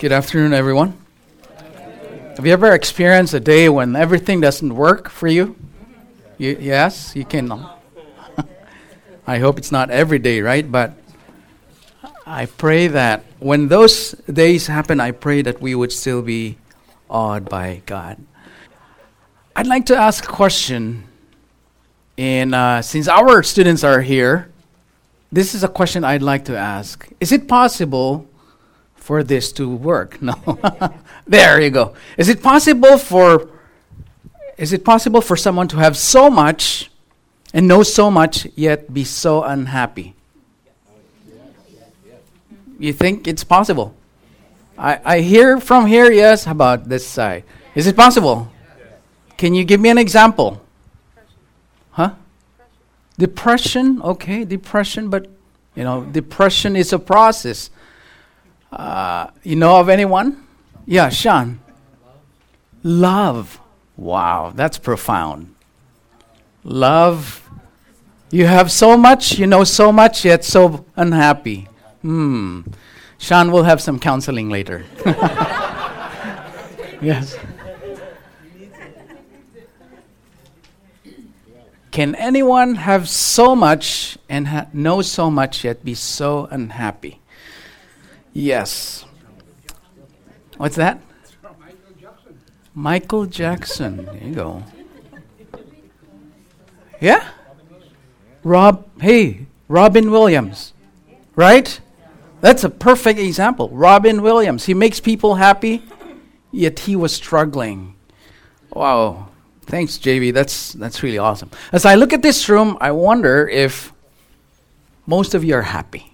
Good afternoon, everyone. Have you ever experienced a day when everything doesn't work for you? Yes, you can. I hope it's not every day, right? But I pray that when those days happen, I pray that we would still be awed by God. I'd like to ask a question, and since our students are here, this is a question I'd like to ask. Is it possible for this to work? No. There you go. Is it possible for someone to have so much and know so much yet be so unhappy? You think it's possible? I hear from here, yes. How about this side? Is it possible? Can you give me an example? Huh? Depression? Okay, depression, but depression is a process. You know of anyone? Yeah, Sean. Love. Wow, that's profound. Love. You have so much, you know so much, yet so unhappy. Sean will have some counseling later. Yes. Can anyone have so much and know so much yet be so unhappy? Yes. What's that? Michael Jackson. There you go. Yeah? Robin Williams. Right? That's a perfect example. Robin Williams. He makes people happy, yet he was struggling. Wow. Thanks, JV. That's really awesome. As I look at this room, I wonder if most of you are happy.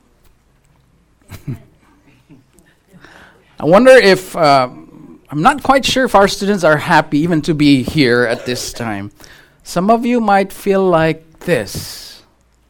I wonder if, I'm not quite sure if our students are happy even to be here at this time. Some of you might feel like this.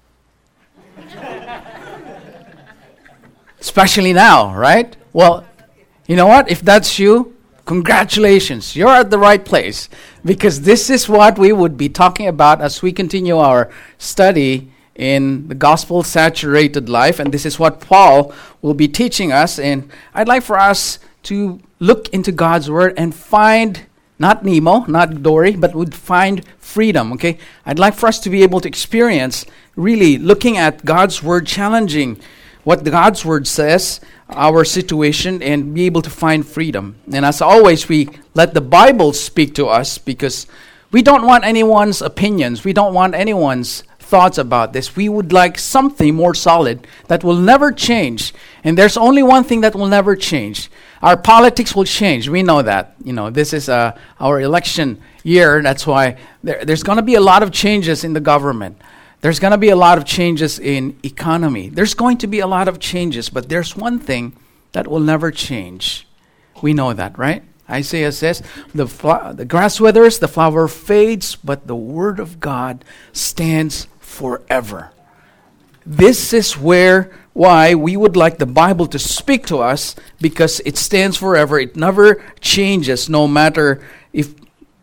Especially now, right? Well, you know what? If that's you, congratulations. You're at the right place. Because this is what we would be talking about as we continue our study in the gospel-saturated life, and this is what Paul will be teaching us. And I'd like for us to look into God's Word and find, not Nemo, not Dory, but would find freedom, okay? I'd like for us to be able to experience really looking at God's Word, challenging what God's Word says, our situation, and be able to find freedom. And as always, we let the Bible speak to us because we don't want anyone's opinions. We don't want anyone's thoughts about this. We would like something more solid that will never change. And there's only one thing that will never change. Our politics will change. We know that. This is our election year. That's why there's going to be a lot of changes in the government. There's going to be a lot of changes in economy. There's going to be a lot of changes, but there's one thing that will never change. We know that, right? Isaiah says, the grass withers, the flower fades, but the word of God stands forever. This is why we would like the Bible to speak to us, because it stands forever. It never changes, no matter if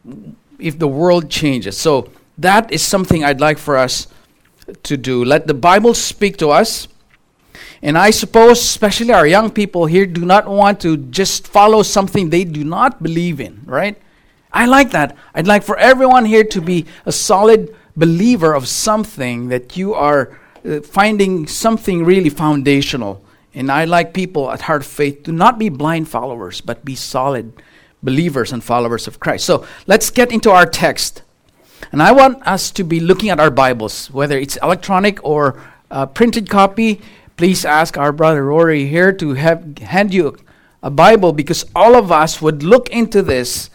the world changes. So that is something I'd like for us to do. Let the Bible speak to us. And I suppose, especially our young people here, do not want to just follow something they do not believe in, right? I like that. I'd like for everyone here to be a solid believer of something, that you are finding something really foundational. And I like people at Heart of Faith to not be blind followers, but be solid believers and followers of Christ. So let's get into our text. And I want us to be looking at our Bibles, whether it's electronic or printed copy. Please ask our brother Rory here to hand you a Bible, because all of us would look into this.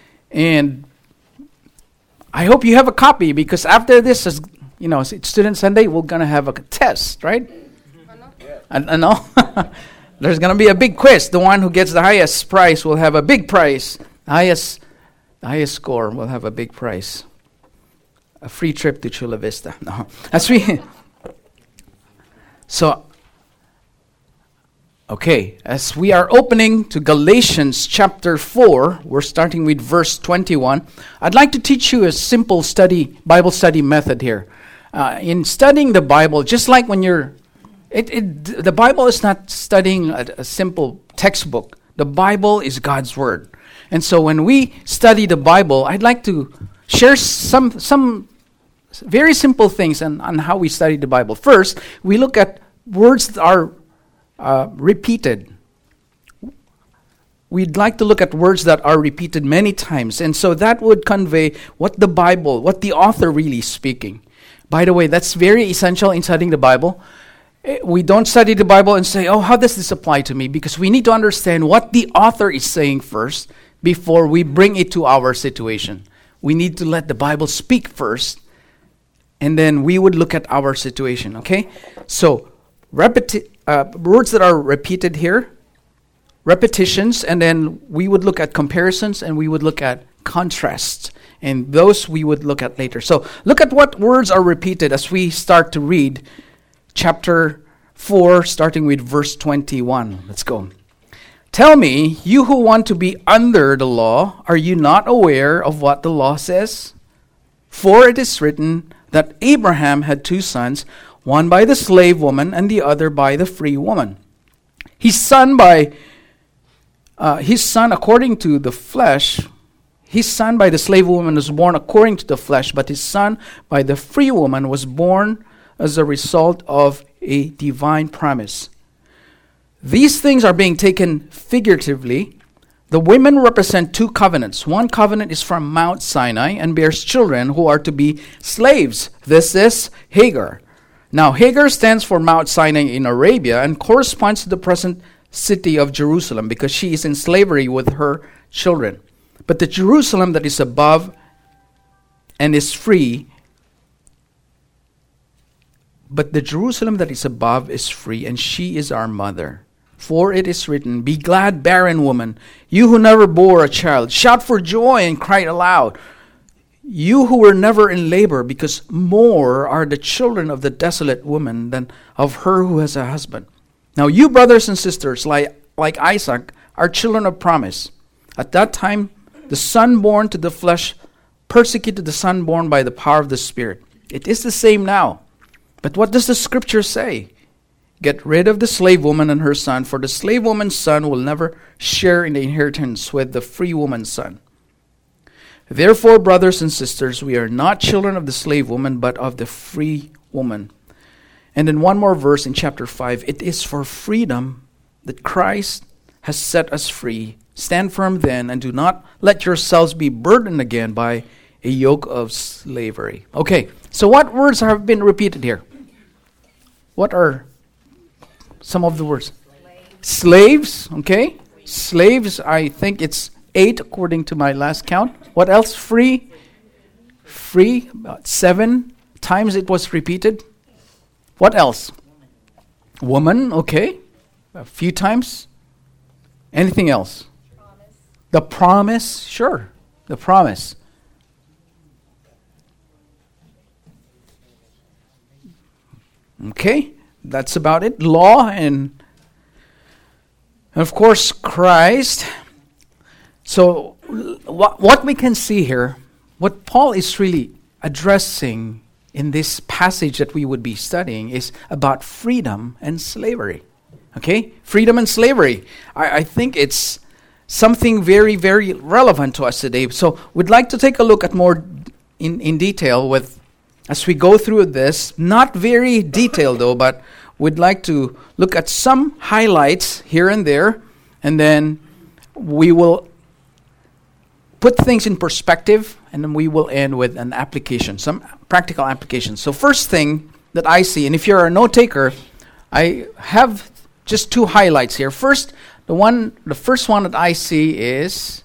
And I hope you have a copy, because after this is, it's Student Sunday, we're going to have a test, right? I know. There's going to be a big quiz. The one who gets the highest prize will have a big prize. The highest score will have a big prize. A free trip to Chula Vista. No. As we are opening to Galatians chapter 4, we're starting with verse 21. I'd like to teach you a simple Bible study method here. In studying the Bible, just like when you're, the Bible is not studying a simple textbook The Bible is God's Word. And so when we study the Bible, I'd like to share some very simple things on how we study the Bible. First, we look at words that are repeated. We'd like to look at words that are repeated many times. And so that would convey what the Bible, what the author really is speaking. By the way, that's very essential in studying the Bible. We don't study the Bible and say, oh, how does this apply to me? Because we need to understand what the author is saying first before we bring it to our situation. We need to let the Bible speak first, and then we would look at our situation, okay? So, words that are repeated here, repetitions, and then we would look at comparisons, and we would look at contrasts. And those we would look at later. So, look at what words are repeated as we start to read chapter 4, starting with verse 21. Let's go. Tell me, you who want to be under the law, are you not aware of what the law says? For it is written that Abraham had 2 sons, one by the slave woman and the other by the free woman. His son according to the flesh, his son by the slave woman was born according to the flesh, but his son by the free woman was born as a result of a divine promise. These things are being taken figuratively. The women represent 2 covenants. One covenant is from Mount Sinai and bears children who are to be slaves. This is Hagar. Now, Hagar stands for Mount Sinai in Arabia and corresponds to the present city of Jerusalem because she is in slavery with her children. But the Jerusalem that is above and is free, and she is our mother. For it is written, be glad, barren woman, you who never bore a child. Shout for joy and cry aloud, you who were never in labor, because more are the children of the desolate woman than of her who has a husband. Now you brothers and sisters, like Isaac, are children of promise. At that time, the son born to the flesh persecuted the son born by the power of the Spirit. It is the same now. But what does the scripture say? Get rid of the slave woman and her son, for the slave woman's son will never share in the inheritance with the free woman's son. Therefore, brothers and sisters, we are not children of the slave woman, but of the free woman. And then one more verse in chapter 5. It is for freedom that Christ has set us free. Stand firm then, and do not let yourselves be burdened again by a yoke of slavery. Okay, so what words have been repeated here? What are some of the words? Slaves, okay. Slaves, I think it's 8 according to my last count. What else? Free, about 7 times it was repeated. What else? Woman, okay. A few times. Anything else? Promise. The promise, sure. The promise. Okay, that's about it. Law and of course Christ. So what we can see here, what Paul is really addressing in this passage that we would be studying is about freedom and slavery. Okay, freedom and slavery. I think it's something very, very relevant to us today. So we'd like to take a look at more in detail with as we go through this. Not very detailed though, but we'd like to look at some highlights here and there, and then we will put things in perspective, and then we will end with an application, some practical applications. So first thing that I see, and if you're a note taker, I have just 2 highlights here. First, the first one that I see is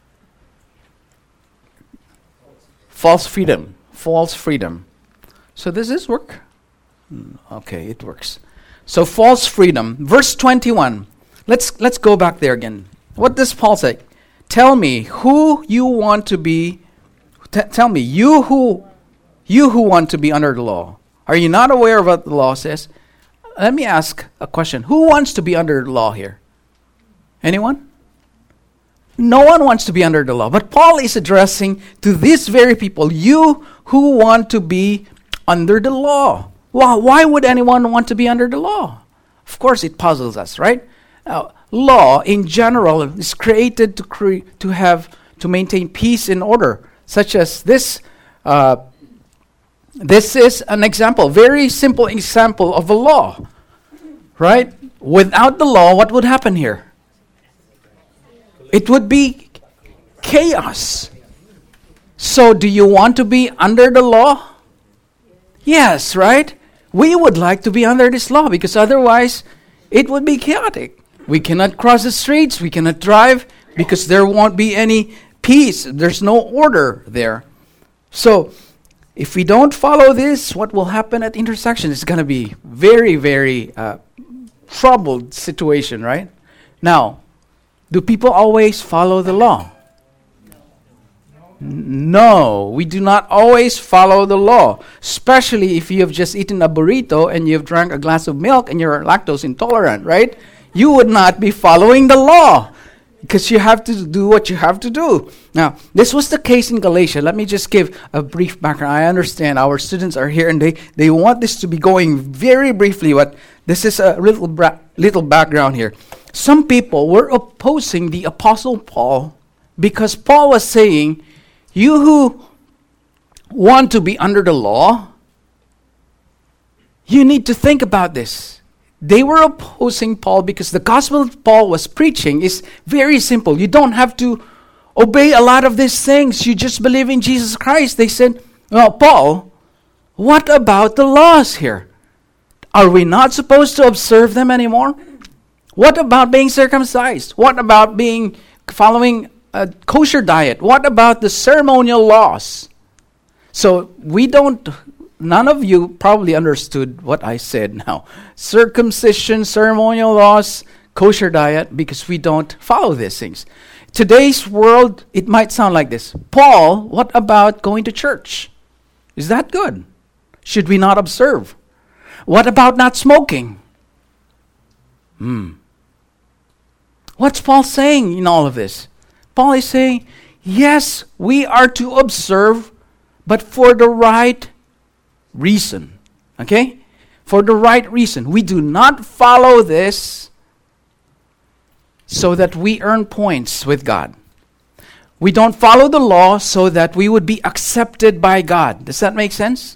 false freedom. False freedom. So does this work? Okay, it works. So false freedom. Verse 21. Let's go back there again. What does Paul say? Tell me who you want to be. Tell me, you who want to be under the law. Are you not aware of what the law says? Let me ask a question. Who wants to be under the law here? Anyone? No one wants to be under the law. But Paul is addressing to these very people, you who want to be under the law. Well, why would anyone want to be under the law? Of course, it puzzles us, right? Now, law in general is created to maintain peace and order, such as this. This is an example, very simple example of a law, right? Without the law, what would happen here? It would be chaos. So do you want to be under the law? Yes, right? We would like to be under this law because otherwise it would be chaotic. We cannot cross the streets, we cannot drive because there won't be any peace. There's no order there. So if we don't follow this, what will happen at intersection is going to be very, very troubled situation, right? Now, do people always follow the law? No, we do not always follow the law, especially if you have just eaten a burrito and you've drank a glass of milk and you're lactose intolerant, right? You would not be following the law because you have to do what you have to do. Now, this was the case in Galatia. Let me just give a brief background. I understand our students are here and they want this to be going very briefly, but this is a little background here. Some people were opposing the Apostle Paul because Paul was saying, you who want to be under the law, you need to think about this. They were opposing Paul because the gospel Paul was preaching is very simple. You don't have to obey a lot of these things. You just believe in Jesus Christ. They said, well, Paul, what about the laws here? Are we not supposed to observe them anymore? What about being circumcised? What about following a kosher diet? What about the ceremonial laws? So none of you probably understood what I said now. Circumcision, ceremonial laws, kosher diet, because we don't follow these things. Today's world, it might sound like this. Paul, what about going to church? Is that good? Should we not observe? What about not smoking? What's Paul saying in all of this? Paul is saying, yes, we are to observe, but for the right reason. Okay? For the right reason. We do not follow this so that we earn points with God. We don't follow the law so that we would be accepted by God. Does that make sense?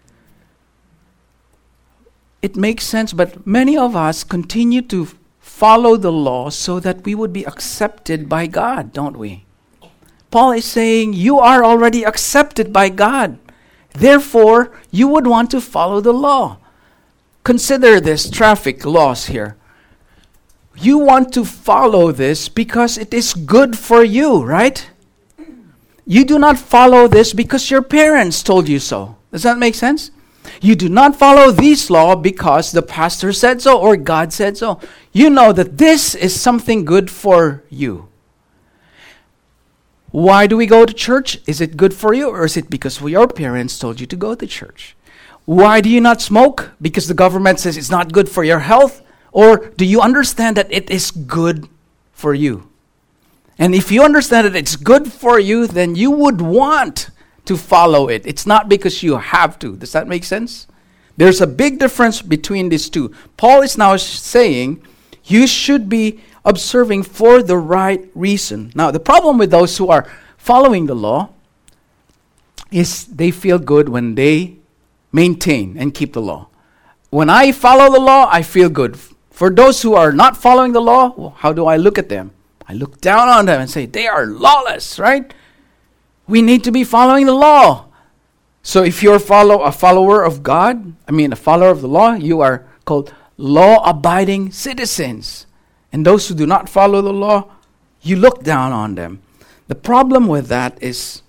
It makes sense, but many of us continue to follow the law so that we would be accepted by God, don't we? Paul is saying, you are already accepted by God. Therefore, you would want to follow the law. Consider this traffic laws here. You want to follow this because it is good for you, right? You do not follow this because your parents told you so. Does that make sense? You do not follow this law because the pastor said so or God said so. You know that this is something good for you. Why do we go to church? Is it good for you or is it because your parents told you to go to church? Why do you not smoke? Because the government says it's not good for your health? Or do you understand that it is good for you? And if you understand that it's good for you, then you would want to follow it. It's not because you have to. Does that make sense? There's a big difference between these two. Paul is now saying you should be observing for the right reason. Now, the problem with those who are following the law is they feel good when they maintain and keep the law. When I follow the law, I feel good. For those who are not following the law, well, how do I look at them? I look down on them and say, they are lawless, right? We need to be following the law. So if you're a follower of God, a follower of the law, you are called law-abiding citizens. And those who do not follow the law, you look down on them. The problem with that is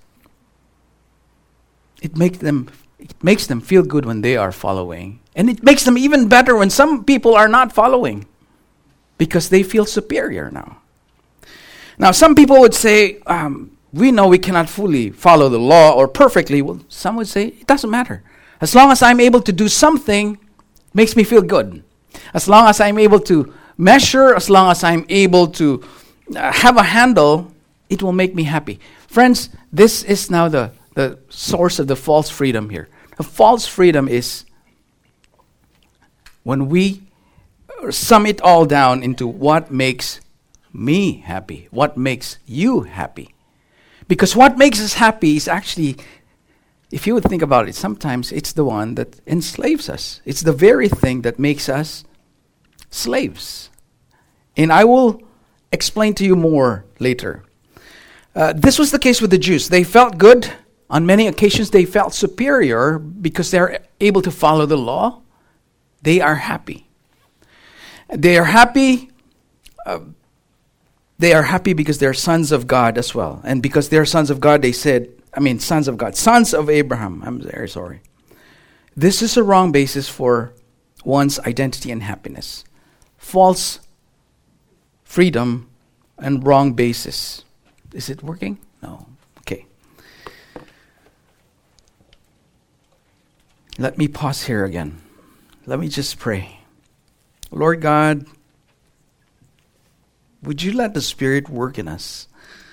it makes them feel good when they are following. And it makes them even better when some people are not following because they feel superior now. Now, some people would say, we know we cannot fully follow the law or perfectly. Well, some would say, it doesn't matter. As long as I'm able to do something, it makes me feel good. As long as I'm able to measure, as long as I'm able to have a handle, it will make me happy. Friends, this is now the source of the false freedom here. The false freedom is when we sum it all down into what makes me happy, what makes you happy. Because what makes us happy is actually, if you would think about it, sometimes it's the one that enslaves us. It's the very thing that makes us slaves. And I will explain to you more later. This was the case with the Jews. They felt good. On many occasions, they felt superior because they're able to follow the law. They are happy. They are happy. They are happy because they're sons of God as well. And because they're sons of God, sons of God, sons of Abraham. I'm very sorry. This is a wrong basis for one's identity and happiness. False freedom and wrong basis. Is it working? No. Okay. Let me pause here again. Let me just pray. Lord God, would you let the Spirit work in us?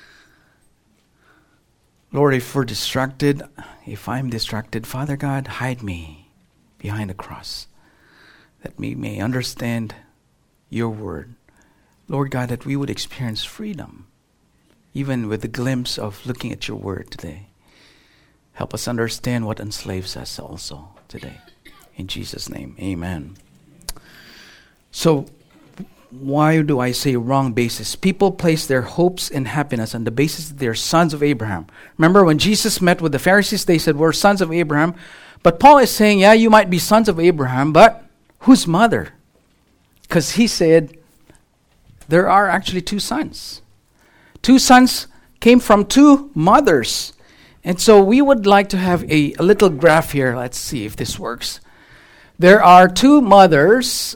Lord, if we're distracted, if I'm distracted, Father God, hide me behind the cross, that we may understand your word. Lord God, that we would experience freedom, even with the glimpse of looking at your word today. Help us understand what enslaves us also today. In Jesus' name, amen. So, why do I say wrong basis? People place their hopes and happiness on the basis that they're sons of Abraham. Remember when Jesus met with the Pharisees, they said, we're sons of Abraham. But Paul is saying, yeah, you might be sons of Abraham, but whose mother? Because he said, there are actually two sons. Two sons came from two mothers. And so we would like to have a little graph here. Let's see if this works. There are two mothers.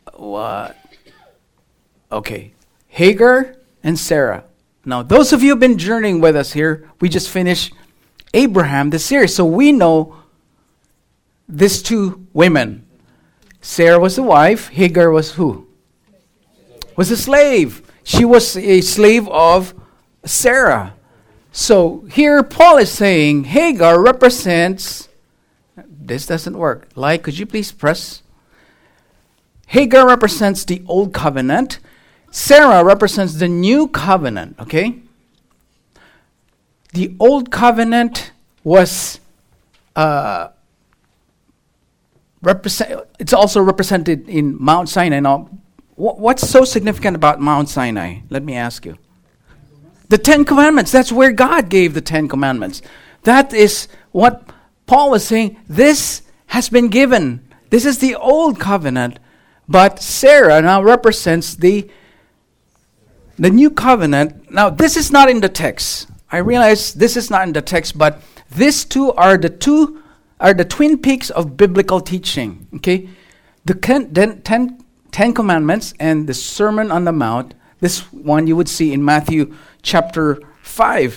Okay, Hagar and Sarah. Now, those of you who have been journeying with us here, we just finished Abraham, the series. So we know these two women. Sarah was the wife. Hagar was who? Was a slave. She was a slave of Sarah. So here Paul is saying Hagar represents, this doesn't work. Could you please press? Hagar represents the old covenant. Sarah represents the new covenant, okay? The old covenant was it's also represented in Mount Sinai. Now, what's so significant about Mount Sinai? Let me ask you. The Ten Commandments. That's where God gave the Ten Commandments. That is what Paul was saying. This has been given. This is the old covenant. But Sarah now represents the new covenant. Now, this is not in the text. I realize this is not in the text, but these two are the twin peaks of biblical teaching. Okay, the Ten Commandments and the Sermon on the Mount. This one you would see in Matthew chapter 5.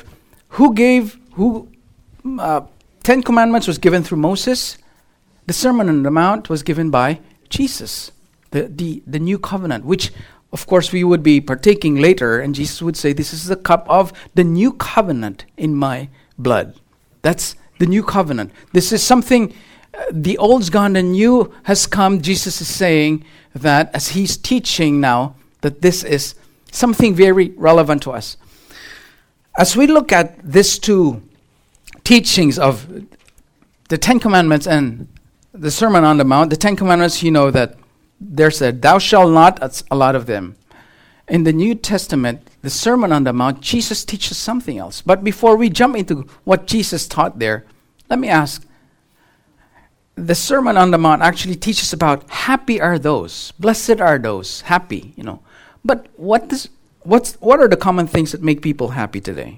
Ten Commandments was given through Moses. The Sermon on the Mount was given by Jesus. The new covenant, which of course we would be partaking later, and Jesus would say, this is the cup of the new covenant in my blood. That's the new covenant. This is something, the old's gone, the new has come. Jesus is saying that as he's teaching now, that this is something very relevant to us. As we look at these two teachings of the Ten Commandments and the Sermon on the Mount, the Ten Commandments, you know that there's a thou shalt not, that's a lot of them. In the New Testament, the Sermon on the Mount, Jesus teaches something else. But before we jump into what Jesus taught there, let me ask, the Sermon on the Mount actually teaches about happy are those, blessed are those, happy, But what are the common things that make people happy today?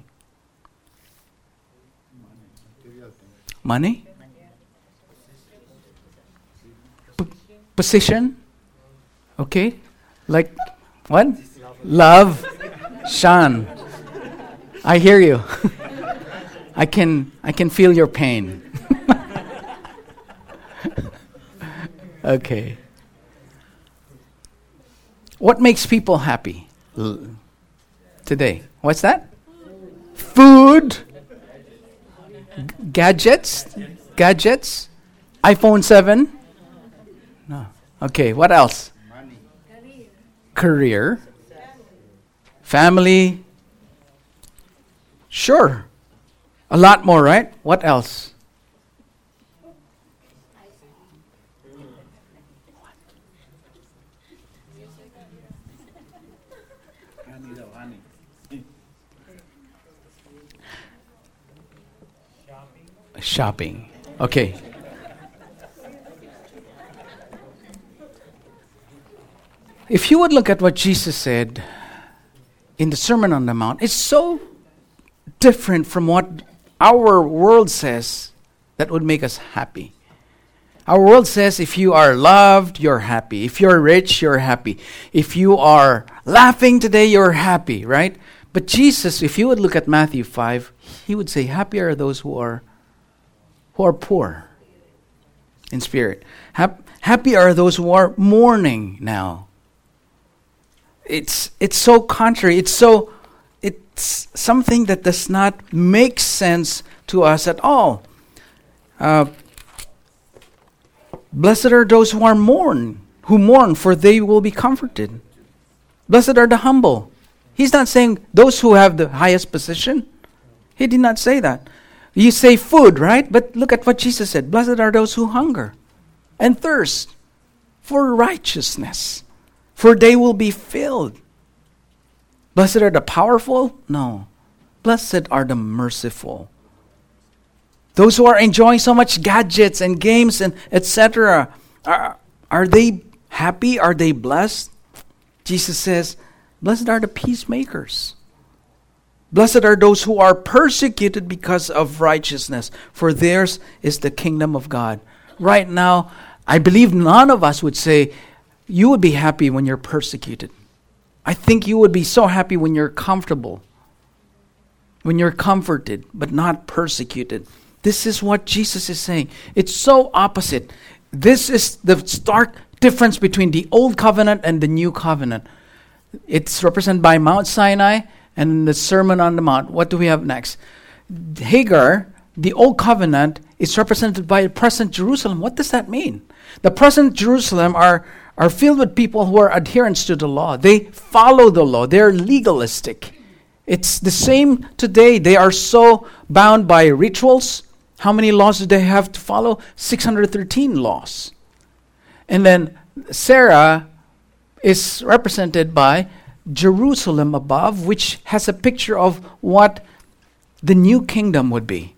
Money? Position? Okay. Like what? Love. Sean. I hear you. I can feel your pain. Okay. What makes people happy today? What's that? Food. Gadgets. iPhone 7. No. Okay, what else? career, family. Sure. A lot more, right? What else? Shopping. Okay. If you would look at what Jesus said in the Sermon on the Mount, it's so different from what our world says that would make us happy. Our world says if you are loved, you're happy. If you're rich, you're happy. If you are laughing today, you're happy, right? But Jesus, if you would look at Matthew 5, he would say, happy are those who are poor in spirit. Happy are those who are mourning now. It's so contrary. It's something that does not make sense to us at all. Blessed are those who mourn, for they will be comforted. Blessed are the humble. He's not saying those who have the highest position. He did not say that. You say food, right? But look at what Jesus said. Blessed are those who hunger and thirst for righteousness, for they will be filled. Blessed are the powerful? No. Blessed are the merciful. Those who are enjoying so much gadgets and games and etc. Are they happy? Are they blessed? Jesus says, blessed are the peacemakers. Blessed are those who are persecuted because of righteousness, for theirs is the kingdom of God. Right now, I believe none of us would say, you would be happy when you're persecuted. I think you would be so happy when you're comfortable, when you're comforted, but not persecuted. This is what Jesus is saying. It's so opposite. This is the stark difference between the old covenant and the new covenant. It's represented by Mount Sinai and the Sermon on the Mount. What do we have next? Hagar, the old covenant, is represented by the present Jerusalem. What does that mean? The present Jerusalem are filled with people who are adherents to the law. They follow the law. They're legalistic. It's the same today. They are so bound by rituals. How many laws do they have to follow? 613 laws. And then Sarah is represented by Jerusalem above, which has a picture of what the new kingdom would be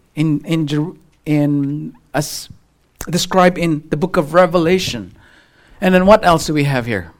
as described in the book of Revelation. And then what else do we have here?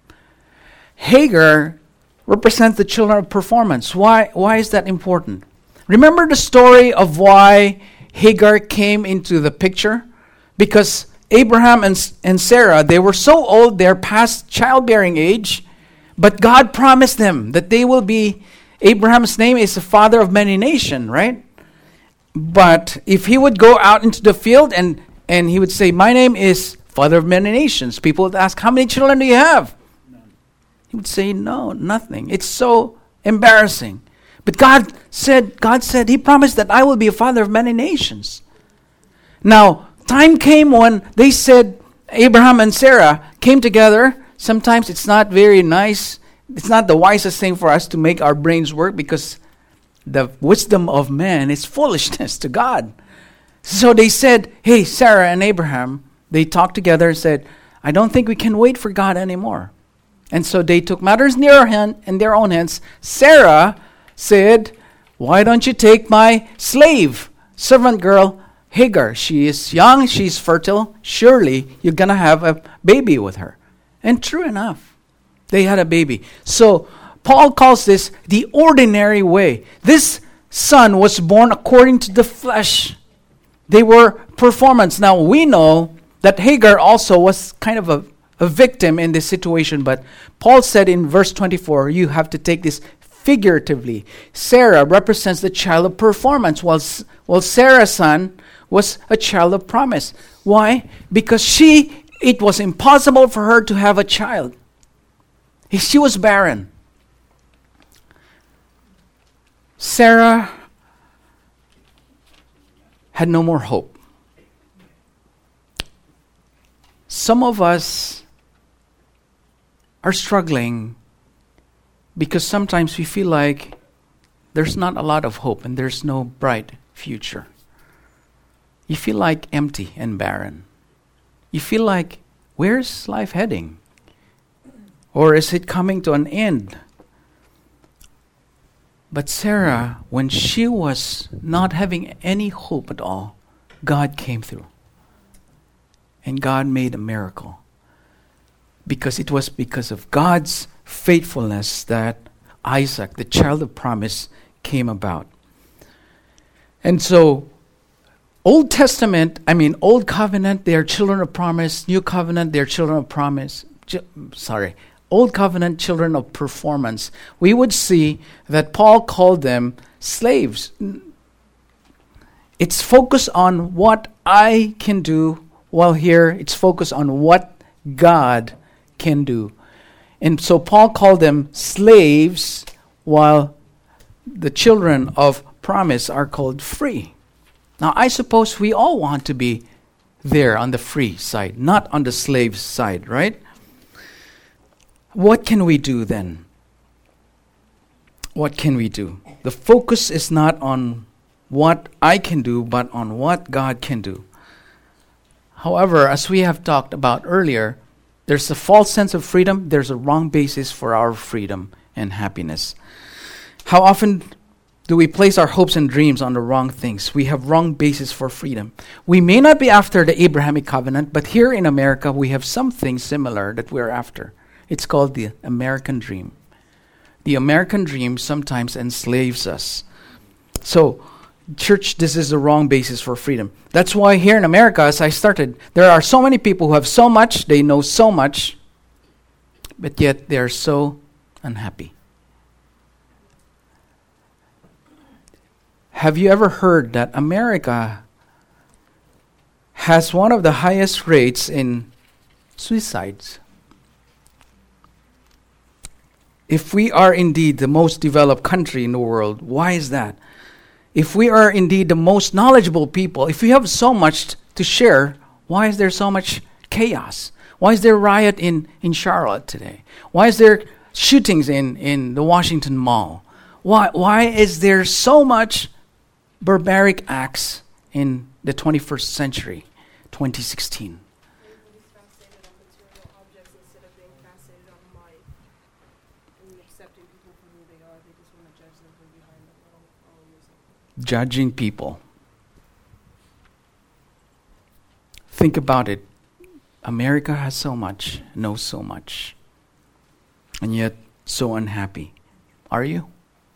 Hagar represents the children of performance. Why is that important? Remember the story of why Hagar came into the picture? Because Abraham and Sarah, they were so old, they're past childbearing age, but God promised them that they will be, Abraham's name is the father of many nations, right? But if he would go out into the field and he would say, my name is father of many nations, people would ask, how many children do you have? None. He would say, no, nothing. It's so embarrassing. But God said, he promised that I will be a father of many nations. Now, time came when they said, Abraham and Sarah came together. Sometimes it's not very nice. It's not the wisest thing for us to make our brains work because the wisdom of man is foolishness to God. So they said, hey, Sarah and Abraham, they talked together and said, I don't think we can wait for God anymore. And so they took matters in their own hands. Sarah said, why don't you take my slave, servant girl, Hagar? She is young, she's fertile. Surely you're going to have a baby with her. And true enough, they had a baby. So Paul calls this the ordinary way. This son was born according to the flesh. They were performance. Now we know that Hagar also was kind of a victim in this situation, but Paul said in verse 24, you have to take this figuratively. Sarah represents the child of performance, while Sarah's son was a child of promise. Why? Because it was impossible for her to have a child. She was barren. Sarah had no more hope. Some of us are struggling because sometimes we feel like there's not a lot of hope and there's no bright future. You feel like empty and barren. You feel like, where's life heading? Or is it coming to an end? But Sarah, when she was not having any hope at all, God came through. And God made a miracle. Because it was because of God's faithfulness that Isaac, the child of promise, came about. And so, Old Covenant, they are children of promise. New Covenant, they are children of promise. Old Covenant, children of performance. We would see that Paul called them slaves. It's focused on what I can do, while here it's focused on what God can do. And so Paul called them slaves, while the children of promise are called free. Now, I suppose we all want to be there on the free side, not on the slave side, right? What can we do then? What can we do? The focus is not on what I can do, but on what God can do. However, as we have talked about earlier, there's a false sense of freedom, there's a wrong basis for our freedom and happiness. How often do we place our hopes and dreams on the wrong things? We have wrong basis for freedom. We may not be after the Abrahamic covenant, but here in America, we have something similar that we're after. It's called the American dream. The American dream sometimes enslaves us. So, church, this is the wrong basis for freedom. That's why here in America, as I started, there are so many people who have so much, they know so much, but yet they're so unhappy. Have you ever heard that America has one of the highest rates in suicides? If we are indeed the most developed country in the world, why is that? If we are indeed the most knowledgeable people, if we have so much to share, why is there so much chaos? Why is there riot in Charlotte today? Why is there shootings in the Washington Mall? Why is there so much barbaric acts in the 21st century, 2016? Everybody's fixated on material objects instead of being fixated on life and accepting people for who they are. They just want to judge them from behind the world. Judging people. Think about it. America has so much, knows so much, and yet so unhappy. Are you?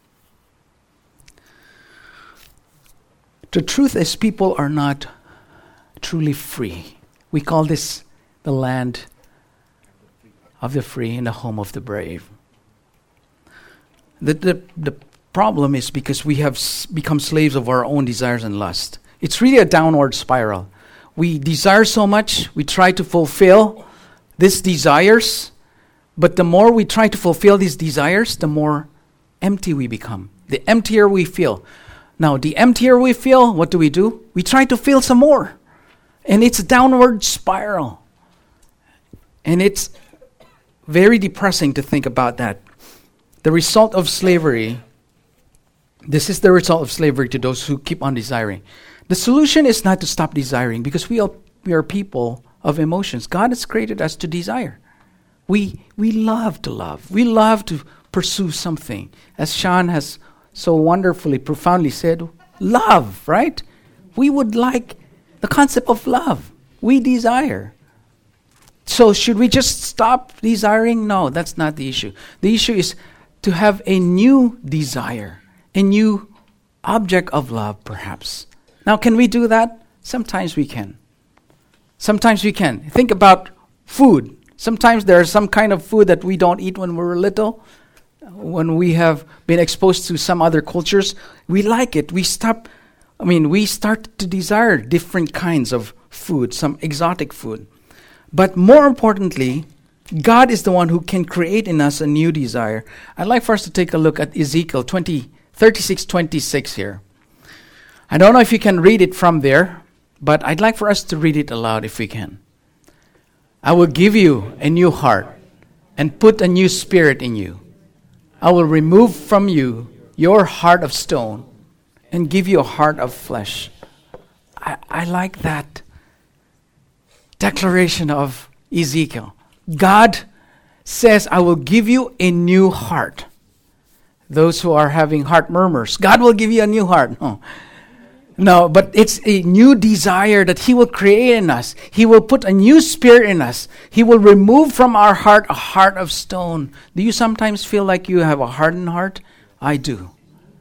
The truth is, people are not truly free. We call this the land of the free and the home of the brave. The problem is because we have become slaves of our own desires and lust. It's really a downward spiral. We desire so much, we try to fulfill these desires, but the more we try to fulfill these desires, the more empty we become. The emptier we feel. Now, the emptier we feel, what do? We try to feel some more. And it's a downward spiral. And it's very depressing to think about that. The result of slavery, this is the result of slavery to those who keep on desiring. The solution is not to stop desiring, because we are people of emotions. God has created us to desire. We love to love. We love to pursue something. As Sean has so wonderfully, profoundly said, love, right? We would like the concept of love. We desire. So should we just stop desiring? No, that's not the issue. The issue is to have a new desire, a new object of love, perhaps. Now, can we do that? Sometimes we can. Sometimes we can. Think about food. Sometimes there's some kind of food that we don't eat when we're little. When we have been exposed to some other cultures, we like it. We start to desire different kinds of food, some exotic food. But more importantly, God is the one who can create in us a new desire. I'd like for us to take a look at Ezekiel 36:26 here. I don't know if you can read it from there, but I'd like for us to read it aloud if we can. I will give you a new heart and put a new spirit in you. I will remove from you your heart of stone and give you a heart of flesh. I like that declaration of Ezekiel. God says, I will give you a new heart. Those who are having heart murmurs, God will give you a new heart. No, but it's a new desire that He will create in us. He will put a new spirit in us. He will remove from our heart a heart of stone. Do you sometimes feel like you have a hardened heart? I do.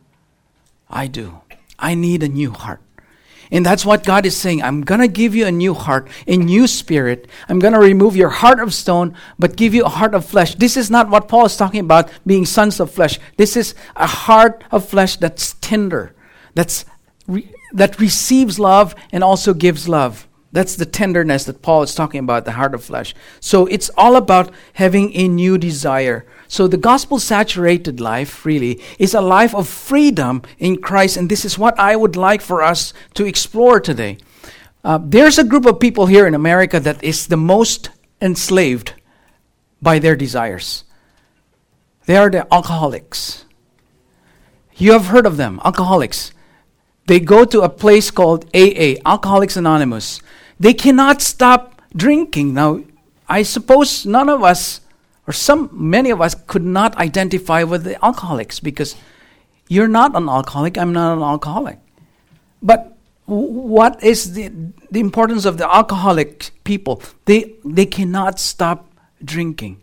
I need a new heart. And that's what God is saying. I'm going to give you a new heart, a new spirit. I'm going to remove your heart of stone, but give you a heart of flesh. This is not what Paul is talking about, being sons of flesh. This is a heart of flesh that's tender, that receives love and also gives love. That's the tenderness that Paul is talking about, the heart of flesh. So it's all about having a new desire. So the gospel-saturated life, really, is a life of freedom in Christ. And this is what I would like for us to explore today. There's a group of people here in America that is the most enslaved by their desires. They are the alcoholics. You have heard of them, alcoholics. They go to a place called AA, Alcoholics Anonymous. They cannot stop drinking. Now, I suppose none of us, or many of us, could not identify with the alcoholics because you're not an alcoholic, I'm not an alcoholic. But what is the importance of the alcoholic people? They cannot stop drinking.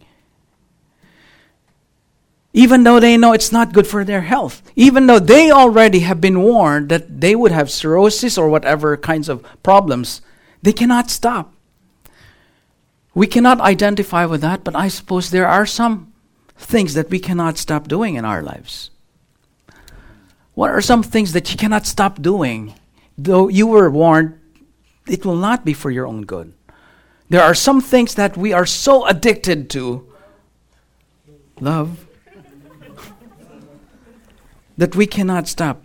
Even though they know it's not good for their health. Even though they already have been warned that they would have cirrhosis or whatever kinds of problems, they cannot stop. We cannot identify with that, but I suppose there are some things that we cannot stop doing in our lives. What are some things that you cannot stop doing, though you were warned it will not be for your own good? There are some things that we are so addicted to. Love. That we cannot stop.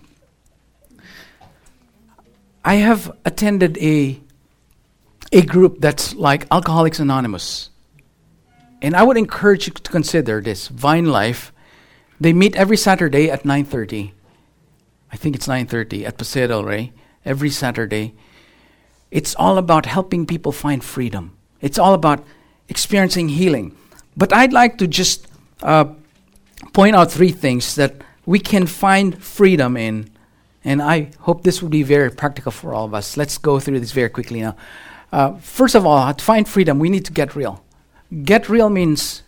I have attended a group that's like Alcoholics Anonymous. And I would encourage you to consider this, Vine Life. They meet every Saturday at 9:30. I think it's 9:30 at Paseo del Rey, every Saturday. It's all about helping people find freedom. It's all about experiencing healing. But I'd like to just point out three things that we can find freedom in, and I hope this will be very practical for all of us. Let's go through this very quickly now. First of all, to find freedom, we need to get real. Get real means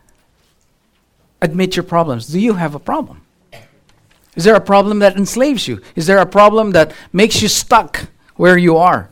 admit your problems. Do you have a problem? Is there a problem that enslaves you? Is there a problem that makes you stuck where you are?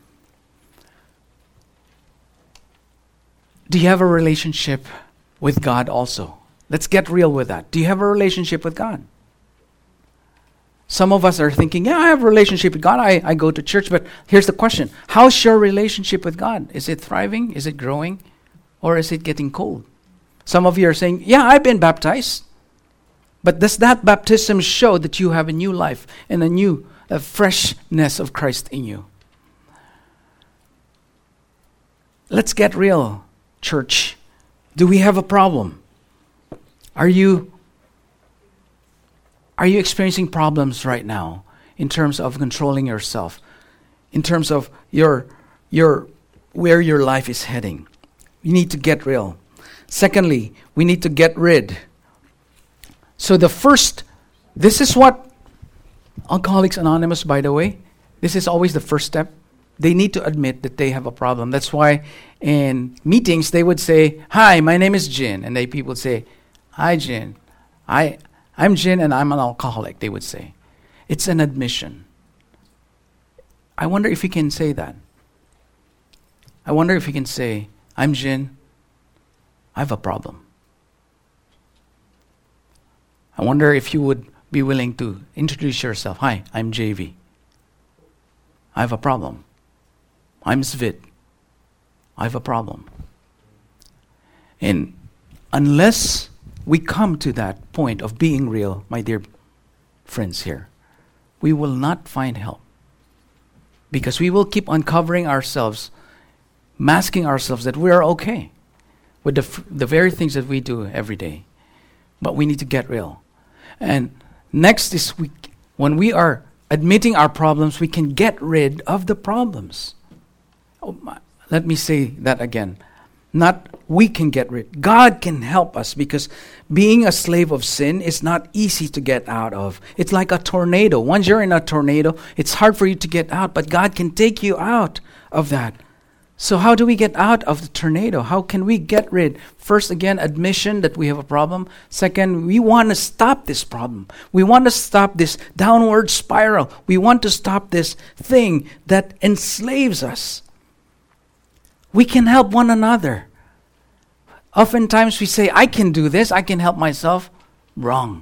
Do you have a relationship with God also? Let's get real with that. Do you have a relationship with God? Some of us are thinking, yeah, I have a relationship with God. I go to church. But here's the question. How's your relationship with God? Is it thriving? Is it growing? Or is it getting cold? Some of you are saying, yeah, I've been baptized. But does that baptism show that you have a new life and a freshness of Christ in you? Let's get real, church. Do we have a problem? Are you experiencing problems right now in terms of controlling yourself, in terms of your where your life is heading? You need to get real. Secondly, we need to get rid. So this is what Alcoholics Anonymous, by the way, this is always the first step. They need to admit that they have a problem. That's why in meetings they would say, "Hi, my name is Jin," and people would say, "Hi, Jin. I'm Jin and I'm an alcoholic," they would say. It's an admission. I wonder if you can say that. I wonder if you can say, "I'm Jin. I have a problem." I wonder if you would be willing to introduce yourself. "Hi, I'm JV. I have a problem. I'm Svit. I have a problem." And unless we come to that point of being real, my dear friends here, we will not find help. Because we will keep uncovering ourselves, masking ourselves that we are okay. with the very things that we do every day. But we need to get real. And next is when we are admitting our problems, we can get rid of the problems. Let me say that again. Not we can get rid. God can help us, because being a slave of sin is not easy to get out of. It's like a tornado. Once you're in a tornado, it's hard for you to get out, but God can take you out of that. So how do we get out of the tornado? How can we get rid? First, again, admission that we have a problem. Second, we want to stop this problem. We want to stop this downward spiral. We want to stop this thing that enslaves us. We can help one another. Oftentimes we say, I can do this, I can help myself. Wrong.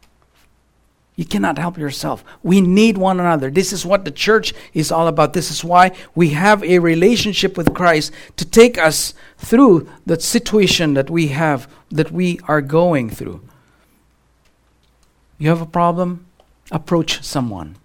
You cannot help yourself. We need one another. This is what the church is all about. This is why we have a relationship with Christ, to take us through the situation that we have, that we are going through. You have a problem? Approach someone.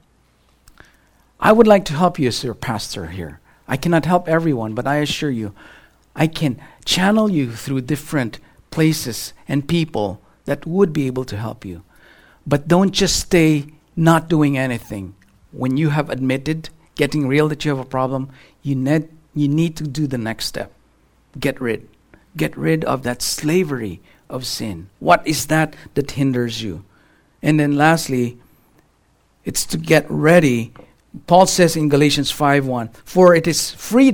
I would like to help you as your pastor here. I cannot help everyone, but I assure you, I can channel you through different places and people that would be able to help you. But don't just stay not doing anything. When you have admitted, getting real that you have a problem, you need to do the next step. Get rid of that slavery of sin. What is that hinders you? And then lastly, it's to get ready. Paul says in Galatians 5:1, for it is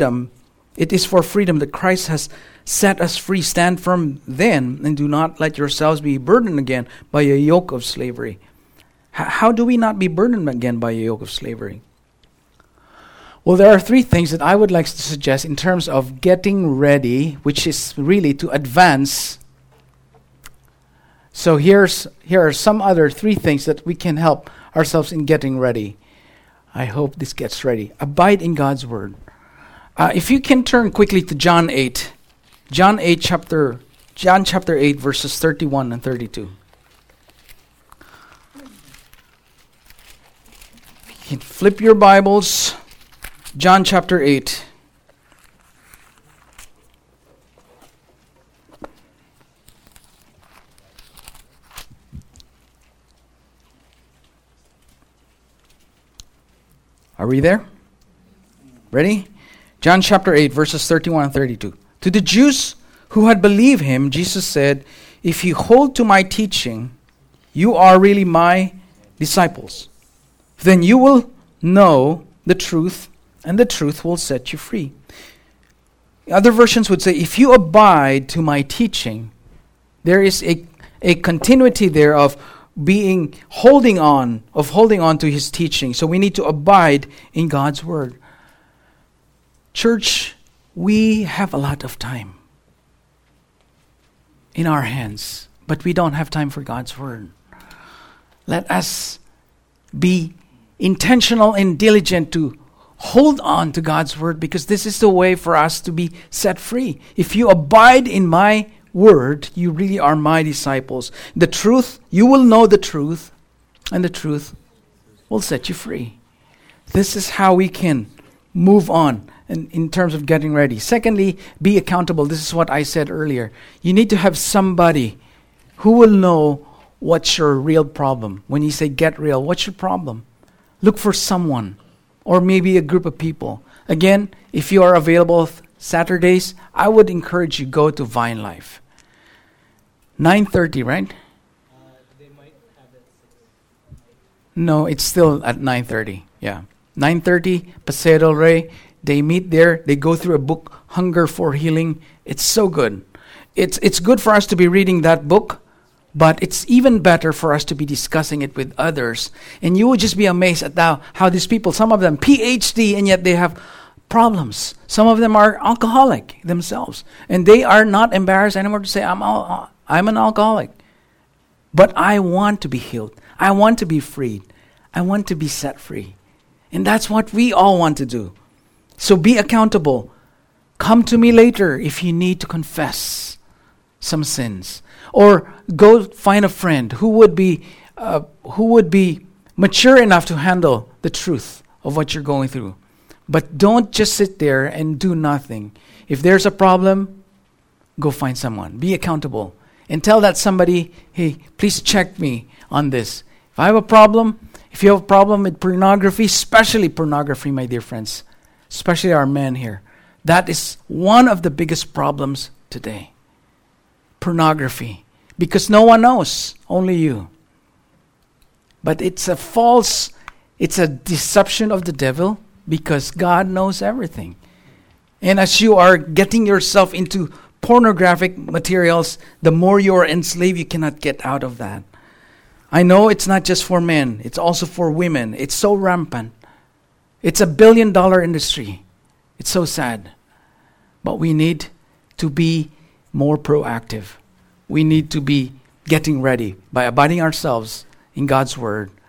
for freedom that Christ has set us free. Stand firm then, and do not let yourselves be burdened again by a yoke of slavery. How do we not be burdened again by a yoke of slavery? Well, there are three things that I would like to suggest in terms of getting ready, which is really to advance. So here are some other three things that we can help ourselves in getting ready. I hope this gets ready. Abide in God's word. If you can turn quickly to John chapter 8, verses 31 and 32. You can flip your Bibles. John chapter 8. Are we there? Ready? John chapter 8, verses 31 and 32. To the Jews who had believed him, Jesus said, if you hold to my teaching, you are really my disciples. Then you will know the truth, and the truth will set you free. Other versions would say, if you abide to my teaching, there is a continuity there of holding on to his teaching. So we need to abide in God's word. Church, we have a lot of time in our hands, but we don't have time for God's word. Let us be intentional and diligent to hold on to God's word, because this is the way for us to be set free. If you abide in my word, you really are my disciples. The truth, you will know the truth, and the truth will set you free. This is how we can move on in terms of getting ready. Secondly, be accountable. This is what I said earlier. You need to have somebody who will know what's your real problem. When you say get real, what's your problem? Look for someone, or maybe a group of people. Again, if you are available Saturdays, I would encourage you go to Vine Life. 9:30, right? They might have it 6. No, it's still at 9:30. Yeah. 9:30, Paseo del Rey. They meet there. They go through a book, Hunger for Healing. It's so good. It's good for us to be reading that book, but it's even better for us to be discussing it with others. And you will just be amazed at how these people, some of them PhD, and yet they have problems. Some of them are alcoholic themselves, and they are not embarrassed anymore to say, I'm an alcoholic. But I want to be healed. I want to be freed. I want to be set free. And that's what we all want to do. So be accountable. Come to me later if you need to confess some sins. Or go find a friend who would be mature enough to handle the truth of what you're going through. But don't just sit there and do nothing. If there's a problem, go find someone. Be accountable. And tell that somebody, hey, please check me on this. If I have a problem, if you have a problem with pornography, especially pornography, my dear friends, especially our men here, that is one of the biggest problems today. Pornography. Because no one knows, only you. But it's a deception of the devil because God knows everything. And as you are getting yourself into pornographic materials, the more you are enslaved, you cannot get out of that. I know it's not just for men, it's also for women. It's so rampant. It's $1 billion industry. It's so sad. But we need to be more proactive. We need to be getting ready by abiding ourselves in God's Word